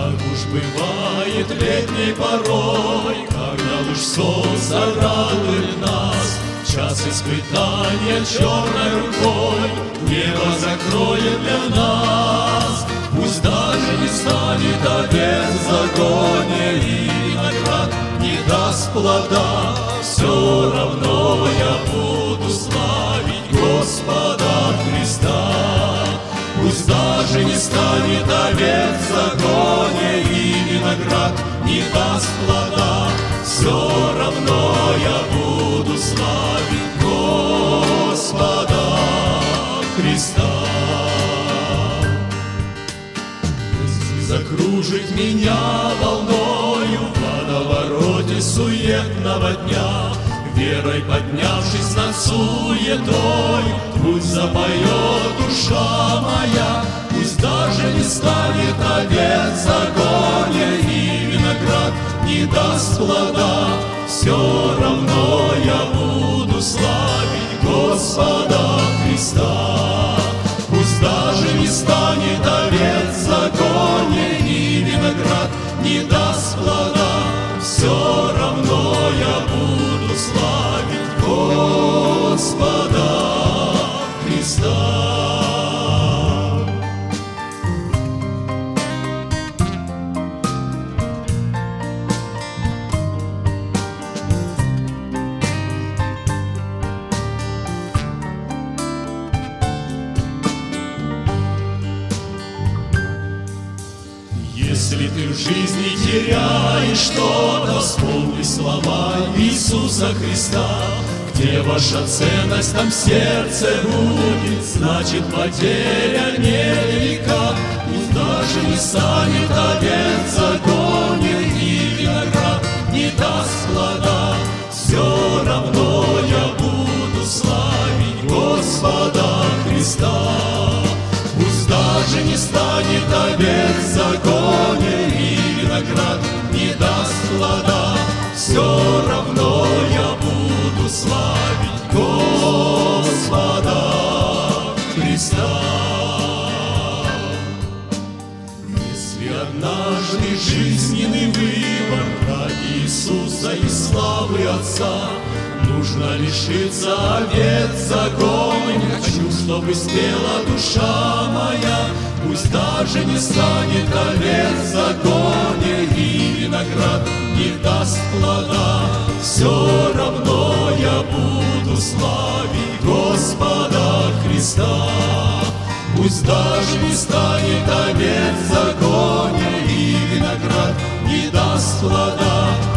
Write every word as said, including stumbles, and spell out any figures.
Так уж бывает летней порой, когда лишь солнце радует нас. Час испытания черной рукой небо закроет для нас. Пусть даже не станет овец в загоне и виноград не даст плода, все равно я буду славить Господа Христа. Пусть даже не станет овец в загоне и виноград не даст плода, все равно я буду славить Господа Христа. Пусть закружит меня волною в водовороте суетного дня, верой поднявшись над суетой, пусть запоет душа моя. Пусть даже не станет овец в загоне и виноград не даст плода, все равно я буду славить Господа Христа. Пусть даже не станет овец в загоне и виноград не даст плода, все равно я буду славить Господа Христа. Если ты в жизни теряешь что-то, вспомни слова Иисуса Христа. Где ваша ценность, там сердце будет, значит потеря невелика. Пусть даже не станет овец в загоне и виноград не даст плода, все равно я буду славить Господа Христа. Пусть даже не станет овец в загоне и виноград не даст плода, все равно я буду славить Господа Христа. Если однажды жизненный выбор ради Иисуса и славы Отца, нужно лишиться овец в загоне, хочу, чтобы спела душа моя. Пусть даже не станет овец в загоне и виноград не даст плода, все равно я буду славить Господа Христа. Пусть даже не станет овец в загоне и виноград не даст плода,